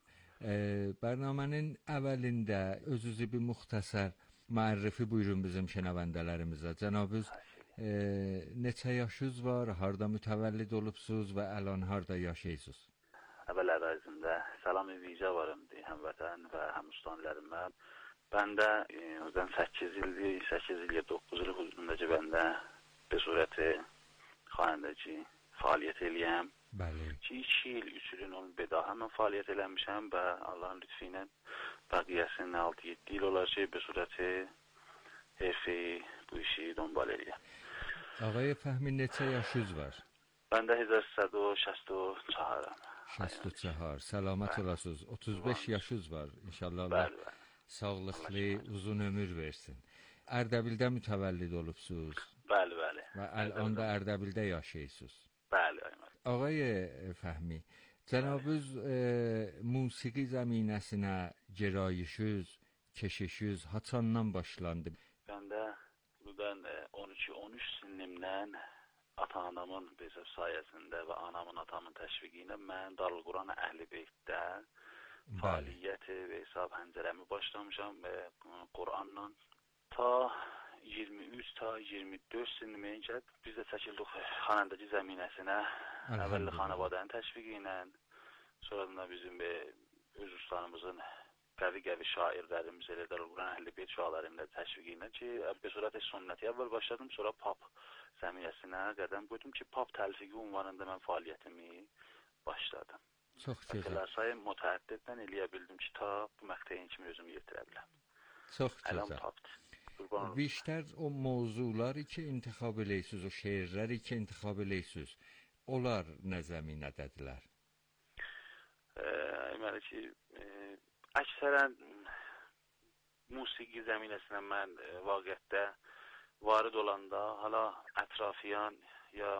برنامهnin əvvəlində özünüzü bir müxtəsər müərrifi buyurun bizim şənəvəndələrimizə. Cənabınız neçə yaşınız var, harda mütəvəllid olubsunuz və əlan harda yaşayırsınız? Əvvəl ərazimdə salam-ı vicə varım həmvətən və həmüstanlarıma. Bəndə özdən 8 ildir, 8 il 9 il huzurundakı bəndə bir surəti xanəndəki fəaliyyət eləyəm. Bəli. 2 il, 3 ilin onun bedaha mən fəaliyyət eləmişəm və Allahın lütfü ilə bəqiyyəsinin 6-7 il olar ki, bir surəti hərfi bu işi donbal eləyəm. Ağay Fəhmi, neçə yaşınız var? Bəndə 1364-əm. 64. Səlamət olasınız. 35 yaşınız var. İnşallah Allah sağlıqlı, uzun ömür versin. Ərdəbildə mütəvəllid olubsunuz. Bəli, bəli. Və ələn də Ərdəbildə yaşayırsınız. Bəli, Ağay Fəhmi, cənabınız musiqi zəminəsinə gerayişiniz, keşişiniz haçandan başlandı? Bəndə buradan 12-13 sinimdən ata-anamın sayəsində və anamın, atamın təşviqi ilə mən Darülquran Əhl-i Beytdə fəaliyyəti və hesab həncərəmi başlamışam və Quranla ta 23 ta 24 sinimə biz də çəkildik xanəndəci zəminəsinə. Əvvəlli xanavadənin təşviqi ilə, sonradan da bizim öz ustanımızın qəvi şairlərimiz elə Darülquran Əhl-i Beyt şairlərinin təşviqi ilə ki, bir surət sünnəti əvvəl başladım, sonra pop zəminəsinə qədəm qoydum ki, pop təlfiqi ünvanında mən fəaliyyətimi başladım. Çox gözəl. Məsələrsayı mütəəddidlə eləyə bildim ki, ta bu məqtəyin kimi özümü yetirə biləm. Çox gözəl. بیشتر o mövzuları ki intikhab eləyirsiniz, o şeirləri ki intikhab eləyirsiniz, onlar nə zəminədədirlər? Deməli ki, əksərən musiqi zəminəsinə mən vaqiətdə varid olanda, hala ətrafiyan ya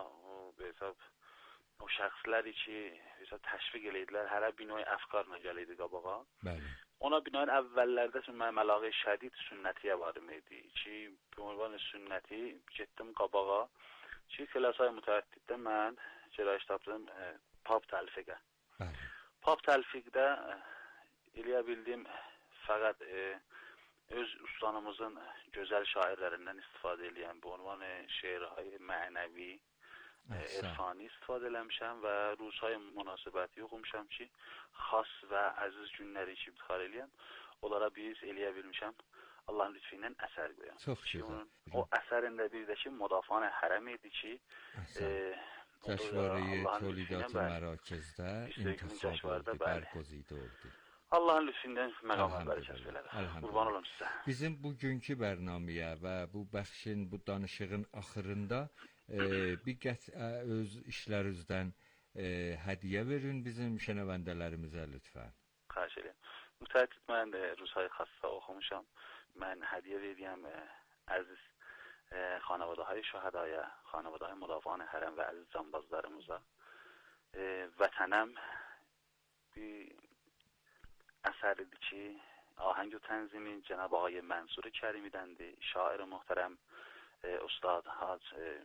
o şəxsləri ki təşviq eləydilər, hərə bir növ əfqarla gələydi qabağa. Bəli. Ona binaən əvvəllərdə mənim əlaqə şədid sünnətiyə varım idi ki, bu ünvan sünnəti getdim qabağa ki, xülasay mütəəddiddə mən gərəyiş tapdım pop təlfiqə. Pop təlfiqdə eləyə bildim fəqət öz ustanımızın gözəl şairlərindən istifadə eləyən bu ünvan şeirhay mənəvi irfani istifadə eləmişəm və Rusay münasibəti oxumuşam ki, xas və əziz günləri ki, ibtixar eləyəm, onlara biz eləyə bilmişəm Allahın lütfü ilə əsər qoyam. Çox gözəl. O əsərində bir də ki, Müdafiə Hərəm idi ki, Cəşvarı Tolidat Mərakəzdə intikhab bərgozide oldu. Allahın lütfündən məqamı bərəkət verər. Qurban olum sizə. Bizim bugünkü bərnaməyə və bu bəxşin, bu danışığın axırında bir qəti öz işlərinizdən hədiyyə verin bizim şənəvəndələrimizə lütfən. Xahiş edirəm. Mütəəkkid mən روزهای خاصه oxumuşam. Mən hədiyyə verirəm əziz xanavadahay şəhədaya, xanavadahay müdafiəan hərəm və əziz canbazlarımıza. Vətənəm bir əsəridir ki, ahəng و tənzimin Cənab Ağay Mənsur Kərimidəndir. Şair muhterəm Ustad Hac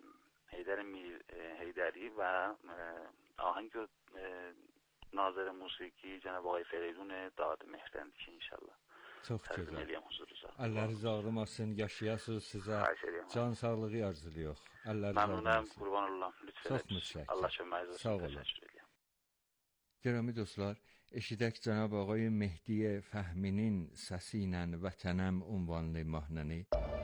Heydəri və ahəng و Nazır Musiqi Cənab Ağay Feridun Dad Mehrəndir ki, inşallah. Çox gözəl. Allah rızı olmasın, yaşayasınız sizə. Can sağlığı arzuluyor. Allah rızı olmasın. Məmnunam, qurban olam. Çox mütləq. Allah köməyiniz olsun. Sağ olun. Gərəmi dostlar, eşidək Cənab Ağay Mehdi Fəhminin səsi ilə Vətənəm ünvanlı mahnəni.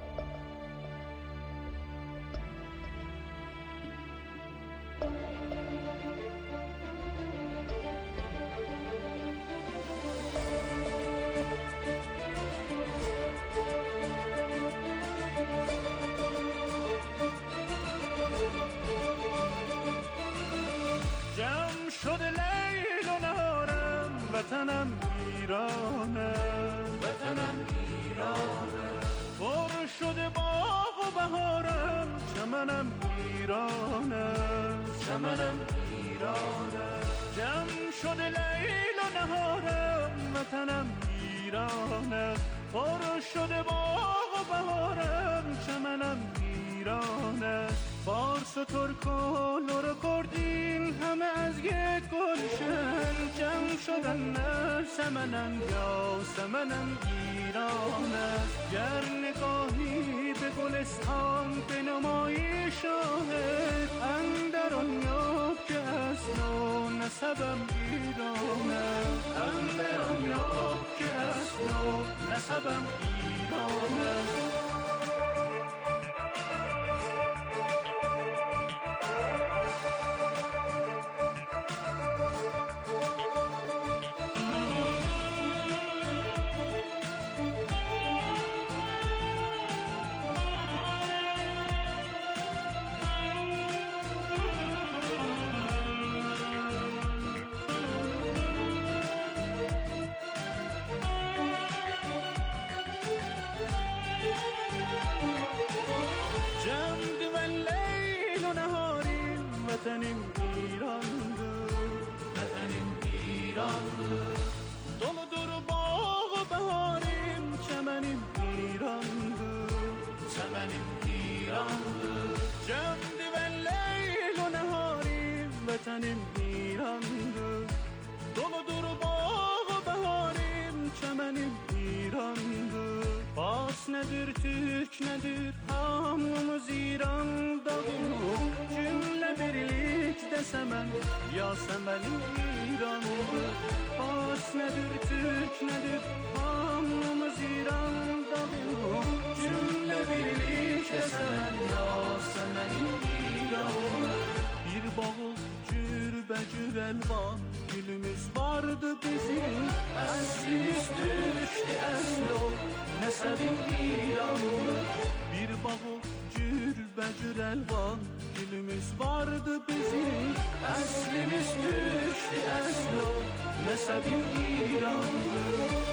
وطنم ایرانه وطنم ایرانه پر شده باغ و بهارم چمنم ایرانه چمنم ایرانه جمع شده لیل و نهارم وطنم ایرانه پر شده باغ و بهارم چمنم ایرانه فارس و ترک و لور و کردین همه از یک گلشن جمع شدن نه سمنم یا سمنم ایرانه گر نگاهی به گلستان به نمایی شاهد اندر آن یاب که اصل و نسبم ایرانه اندر آن یاب که اصل و نسبم ایرانه Vətənim İrandır, vətənim İrandır. Doludur bağ bəharim, çəmənim İrandır, çəmənim İrandır. Cəmdi və leyl o nəharim, vətənim İrandır. Doludur bağ bəharim, çəmənim İrandır. Fars nədir, Türk nədir, hamımız İrandayıq. Cümlə birlik desəmən, Yasəmənim İrandır. Fars nədir, Türk nədir, hamımız İrandayıq. Cümlə birlik desəmən, Yasəmənim İrandır. Bir bağıl cürbəcür əlvan gülümüz vardı bizim. Əslimiz düşdü əsl o, nəsəbim İrandır. Bir bağıl cürbəcür əlvan gülümüz vardı bizim. Əslimiz düşdü əsl o, nəsəbim İrandır.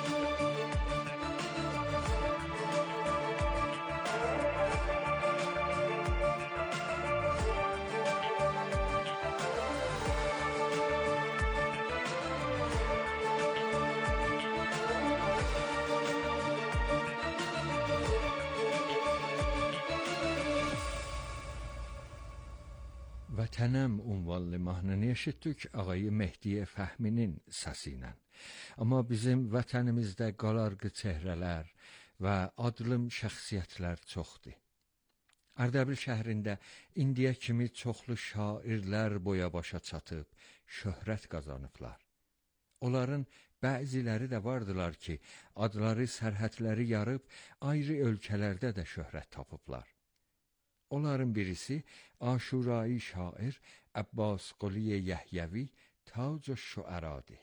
Vətənəm ünvanlı mahnını eşitdik Ağay Mehdi Fəhminin səsi ilə. Amma bizim vətənimizdə qalarqı çehrələr və adlım şəxsiyyətlər çoxdur. Ərdəbil şəhərində indiyə kimi çoxlu şairlər boya başa çatıb, şöhrət qazanıblar. Onların bəziləri də vardılar ki, adları sərhədləri yarıb, ayrı ölkələrdə də şöhrət tapıblar. Onların birisi Aşurai şair Abbas Quli Yəhyəvi Tac-ı Şüəradır.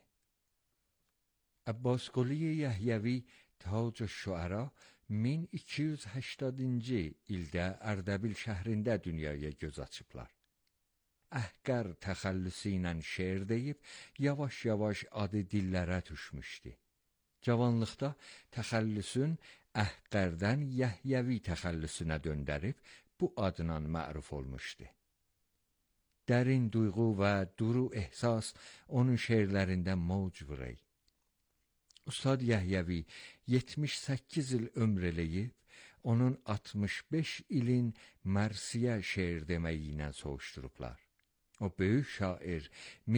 Abbas Quli Yəhyəvi Tac-ı Şüəra 1280-cı ildə Ərdəbil şəhrində dünyaya göz açıblar. əhqər təxəllüsü ilə şeir deyib, yavaş-yavaş adı dillərə düşmüşdü. Cavanlıqda təxəllüsün əhqərdən Yəhyəvi təxəllüsünə döndərib, bu adla məruf olmuşdu. Dərin duyğu və duru ehsas onun şeirlərində mövc vurur. Ustad Yəhyəvi 78 il ömr eləyib, onun 65 ilin Mərsiyə şeir deməyi ilə soğuşdurublar. O böyük şair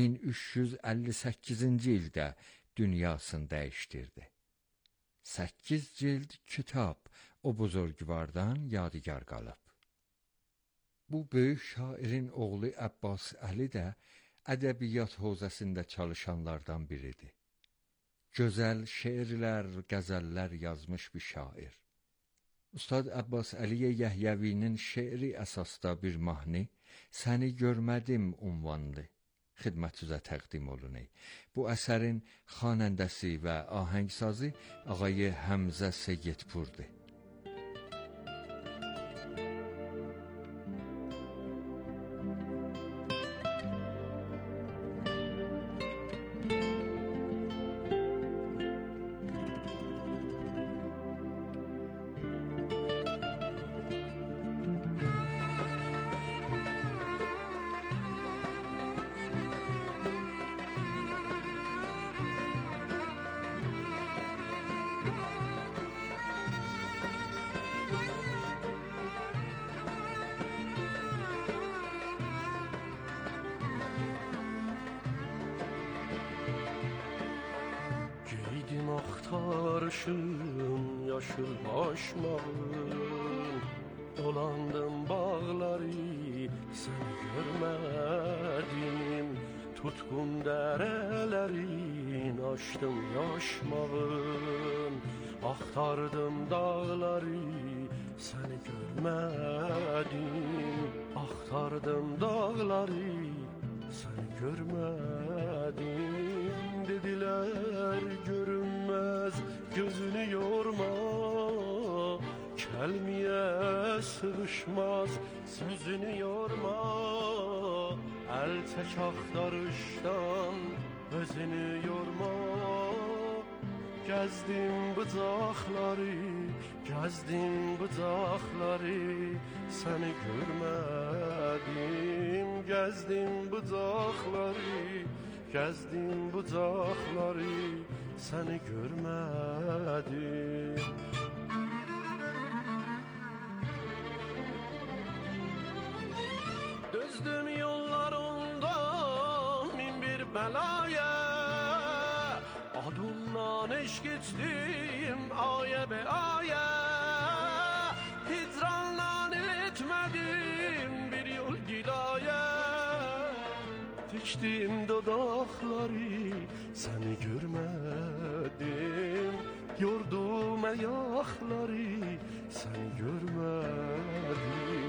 1358-ci ildə dünyasını dəyişdirdi. 8 cild kitab o buzurgvardan yadigar qalıb. Bu böyük şairin oğlu Abbas Əli də ədəbiyyat hövzəsində çalışanlardan biridir. Gözəl şeirlər, qəzəllər yazmış bir şair. Ustad Abbas Əli Yəhyəvinin şeiri əsasda bir mahnı Səni görmədim unvanlı xidmətinizə təqdim olunur. Bu əsərin xanəndəsi və ahəngsazı ağay Həmzə Seyyidpurdur. Axtarışım yaşıl başmağım, dolandım bağları seni görmedim. Tutkun derelerin açtım yaşmağım, axtardım dağları seni görmedim. Axtardım dağları seni görmedim. Dediler görünmez gözünü yorma, kelmeye sığışmaz sözünü yorma. El tek axtarışdan özünü yorma. Gezdim bucaqları, gezdim bucaqları seni görmedim. Gezdim bucaqları, gezdim bucaqları seni görmedim. Düzdüm yollarında min bir belaya, adından eşk ettim aye be aye. Hicrandan etmedim bir yol gidaya. Diktim dodakları seni görmedim. Yordum ayakları seni görmedim.